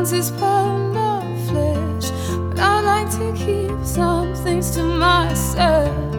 This pound of flesh, but I like to keep some things to myself.